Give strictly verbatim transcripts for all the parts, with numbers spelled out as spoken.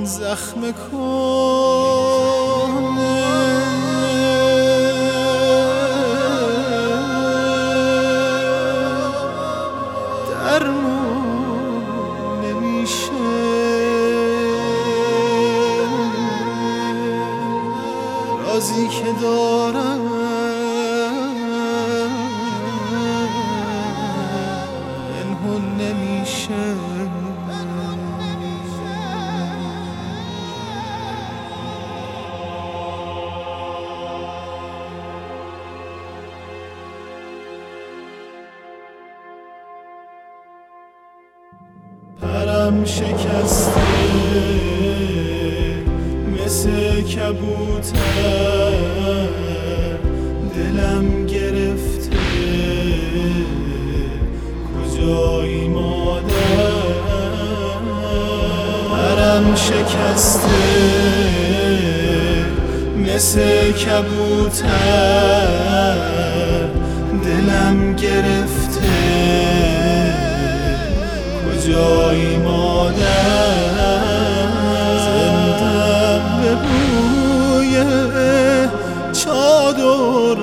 زخم کهنه درمون نمیشه، رازی که دارم پنهون نمیشه. پرم شکسته مثل کبوتر، دلم گرفته کجایی مادر. پرم شکسته مثل کبوتر، دلم گرفته کجایی مادر. زندم به بوی چادر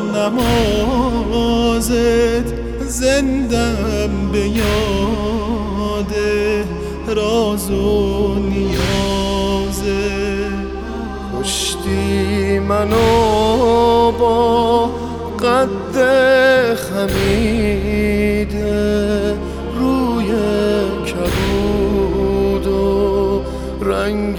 نمازت، زندم به یاد راز و نیازت. کشتی منو با قد خمیده، روی کبود و رنگ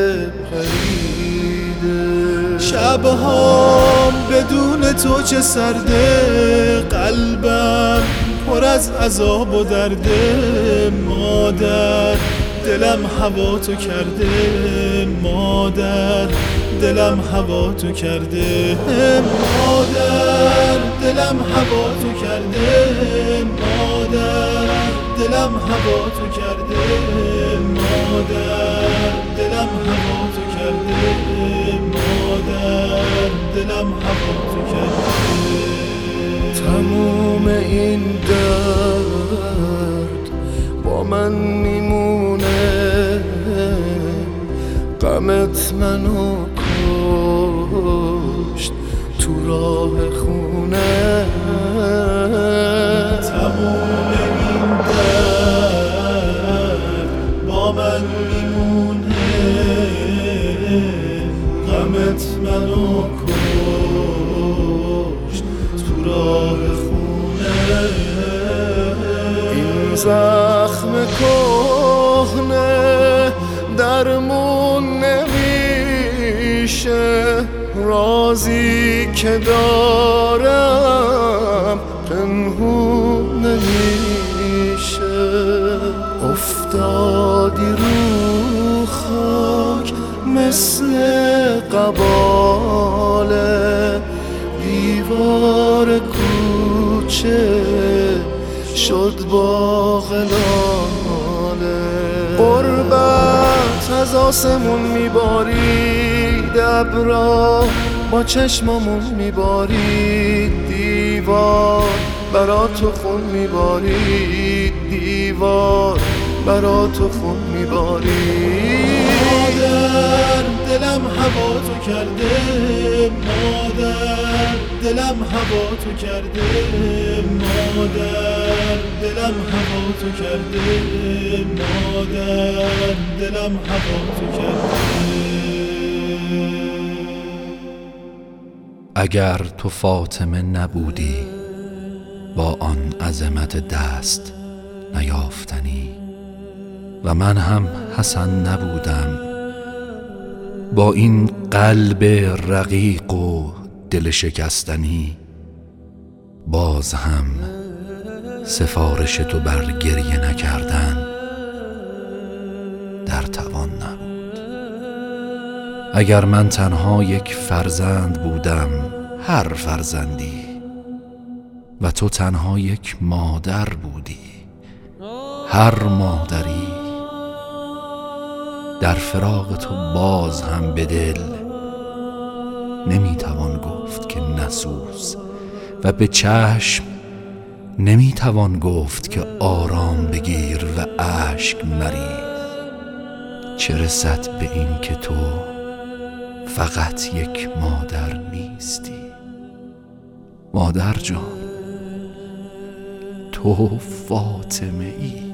پریده. شبهام بدون تو چه سرده، قلبم پر از عذاب و درده. مادر دلم هوا تو کرده، مادر دلم هوا تو کرده. مادر دلم هوا تو کرده، مادر دلم هوا تو کرده. مادر دلم هوا تو کرده، مادر دلم هوا تو کرده. تموم این درد با من میمونه، غمت منو کشت تو راه خونه. تموم این درد با من میمونه، غمت منو کشت تو راه خونه. این زخم کهنه درمون نمیشه، رازی که دارم پنهون نمیشه. افتادی رو خاک مثل قباله، دیوار کوچه شد باغ لاله. غربت از آسمون میبارید، ابرا با چشممون میبارید. دیوار برا تو خون میبارید، دیوار برا تو خون میبارید. مادر دلم هوا تو کرده، مادر دلم هوا تو کرده. مادر دلم هوا تو کرده، مادر دلم هوا تو کرده. اگر تو فاطمه نبودی با آن عظمت دست نیافتنی، و من هم حسن نبودم با این قلب رقیق و دل شکستنی، باز هم سفارش تو بر گریه نکردن در توان نبود. اگر من تنها یک فرزند بودم، هر فرزندی، و تو تنها یک مادر بودی، هر مادری، در فراق تو باز هم به دل نمیتوان گفت که نسوز، و به چشم نمیتوان گفت که آرام بگیر و اشک مریز. چه رسد به این که تو فقط یک مادر نیستی. مادر جان، تو فاطمه ای.